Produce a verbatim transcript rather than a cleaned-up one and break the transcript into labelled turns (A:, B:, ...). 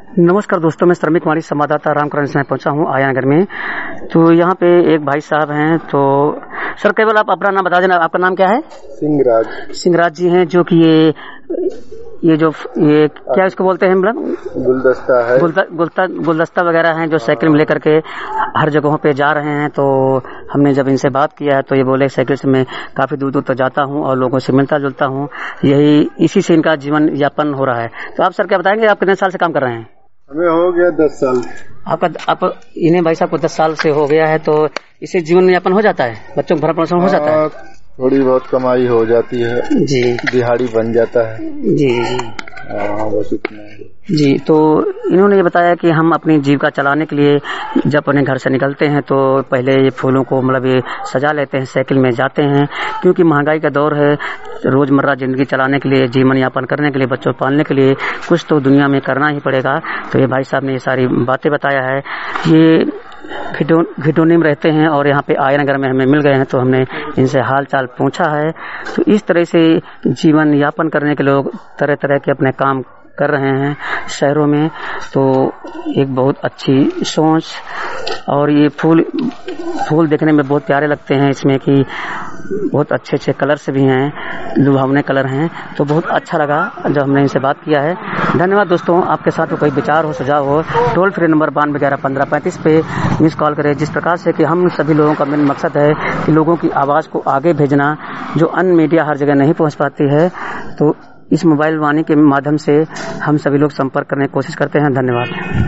A: नमस्कार दोस्तों, मैं श्रमिक वाणी संवाददाता रामकरण से पहुंचा हूं आया नगर में। तो यहाँ पे एक भाई साहब हैं। तो सर केवल आप अपना नाम बता देना, आपका नाम क्या है?
B: सिंहराज।
A: सिंहराज जी हैं, जो कि ये ये जो ये क्या इसको बोलते हैं, मतलब
B: गुलदस्ता है,
A: गुलता, गुलता, गुलदस्ता वगैरह हैं जो साइकिल में लेकर के हर जगहों पे जा रहे हैं। तो हमने जब इनसे बात किया है तो ये बोले साइकिल से मैं काफी दूर दूर तक जाता हूँ और लोगों से मिलता जुलता हूँ, यही इसी से इनका जीवन यापन हो रहा है। तो आप सर क्या बताएंगे, आप कितने साल से काम कर रहे हैं?
B: हमें हो गया दस साल।
A: आपका आप इन्हें भाई साहब को दस साल से हो गया है, तो इससे जीवन यापन हो जाता है, बच्चों का भरण पोषण हो जाता है,
B: थोड़ी बहुत कमाई हो जाती है
A: जी,
B: दिहाड़ी बन जाता है
A: जी जी
B: हाँ, बस इतना है
A: जी। तो इन्होंने ये बताया कि हम अपनी जीविका चलाने के लिए जब अपने घर से निकलते हैं तो पहले ये फूलों को मतलब ये सजा लेते हैं, साइकिल में जाते हैं, क्योंकि महंगाई का दौर है। रोजमर्रा जिंदगी चलाने के लिए, जीवन यापन करने के लिए, बच्चों पालने के लिए कुछ तो दुनिया में करना ही पड़ेगा। तो ये भाई साहब ने ये सारी बातें बताया है। ये घिटोनी में रहते हैं और यहाँ पे आया नगर में हमें मिल गए हैं, तो हमने इनसे हाल चाल पूछा है। तो इस तरह से जीवन यापन करने के लोग तरह तरह के अपने काम कर रहे हैं शहरों में। तो एक बहुत अच्छी सोच, और ये फूल फूल देखने में बहुत प्यारे लगते हैं, इसमें कि बहुत अच्छे अच्छे कलर्स भी हैं, लुभावने कलर हैं। तो बहुत अच्छा लगा जब हमने इनसे बात किया है। धन्यवाद दोस्तों। आपके साथ कोई विचार हो, सुझाव हो, टोल फ्री नंबर बानवे ग्यारह पंद्रह पैंतीस पे मिस कॉल करें। जिस प्रकार से कि हम सभी लोगों का मेन मकसद है कि लोगों की आवाज़ को आगे भेजना, जो अन्य मीडिया हर जगह नहीं पहुँच पाती है। तो इस मोबाइल वाणी के माध्यम से हम सभी लोग संपर्क करने की कोशिश करते हैं। धन्यवाद।